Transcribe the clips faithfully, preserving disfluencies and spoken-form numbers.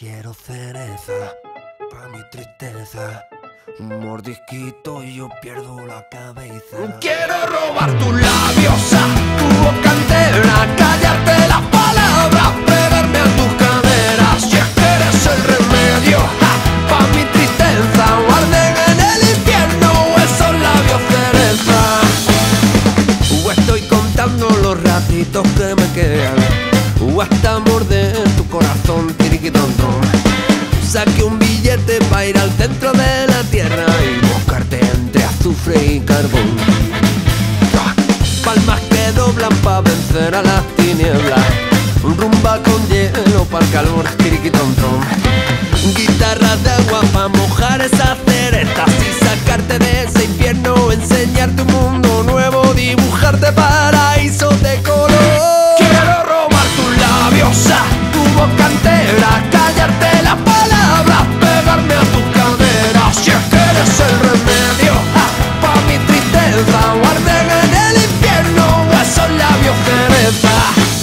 Quiero cereza pa' mi tristeza, un mordisquito y yo pierdo la cabeza. Quiero robar tus labios, a tu boca entera, callarte las palabras, pegarme a tus caderas. Si es que eres el remedio ja, pa' mi tristeza, o arden en el infierno esos labios cereza. O estoy contando los ratitos que me quedan, o hasta morder tu corazón, tiriquitontón. Saqué un billete pa' ir al centro de la tierra y buscarte entre azufre y carbón. Palmas que doblan pa' vencer a las tinieblas, rumba con hielo pa'l calor, tiriquitontón. Guitarras de agua pa' mojar esas cerezas y sacarte de ese infierno, enseñarte un mundo nuevo, dibujarte paraísos de color. Quiero robar tus labios, a tu boca entera, callarte las palabras, pegarme a tus caderas. Si es que eres el remedio ja, pa' mi tristeza, o arden en el infierno esos labios cereza.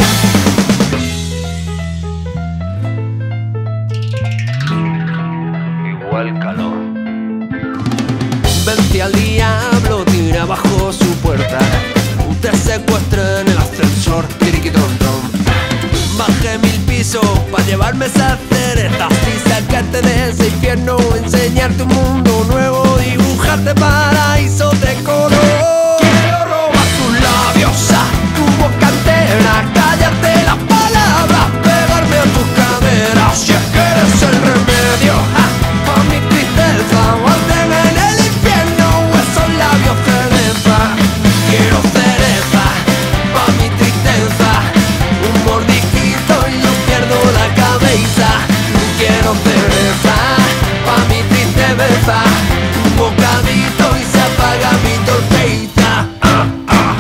Igual calor. Vente al diablo, tira bajo su puerta, te secuestré en el ascensor, tiriquitontón. Bajé mil pisos pa' llevarme esas cerezas y sacarte de ese infierno, enseñarte un mundo nuevo, dibujarte paraísos de color. Quiero robar tus labios, a tu boca entera, cállate las palabras, pegarme a tus caderas. Si es que eres el remedio ja, pa' mi tristeza, o arden en el infierno esos labios cereza. Quiero cereza pa' mi tristeza, un mordisquito y yo pierdo la cabeza. Quiero cereza pa' mi tristeza, un bocadito y se apaga mi torpeza. Ah, ah.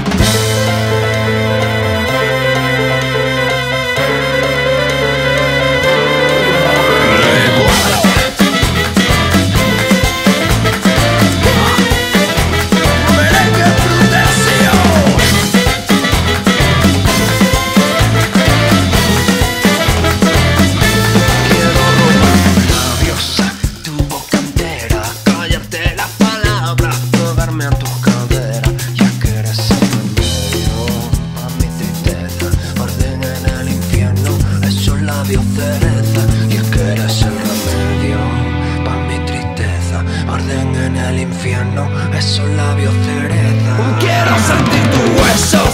Merengue Frudecio. Quiero robar tus labios, a tu boca entera, cállate las palabras, pegarme a tus caderas. Ya que eres el remedio a mi tristeza, arden en el infierno esos labios cereza. Y es que eres el remedio pa' mi tristeza, arden en el infierno esos labios cereza. Quiero sentir tu hueso